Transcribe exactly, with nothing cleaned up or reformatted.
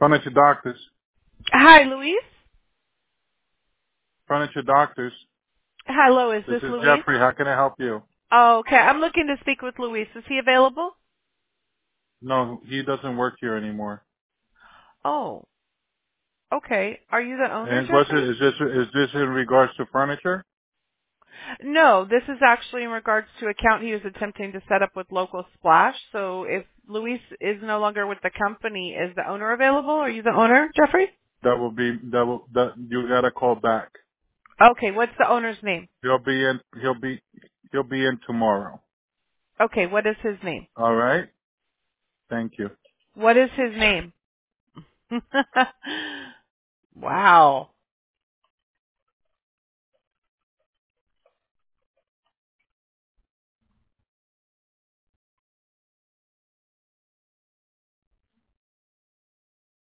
Furniture Doctors. Hi, Luis. Furniture Doctors. Hello, is This this is Luis? Jeffrey. How can I help you? Oh, okay, I'm looking to speak with Luis. Is he available? No, he doesn't work here anymore. Oh, okay. Are you the owner, And what's it? Jeffrey? Is this is this in regards to furniture? No, this is actually in regards to account he was attempting to set up with Local Splash. So if Luis is no longer with the company, is the owner available? Are you the owner, Jeffrey? That will be that will that you gotta call back. Okay, what's the owner's name? He'll be in. He'll be he'll be in tomorrow. Okay, what is his name? All right. Thank you. What is his name? Wow.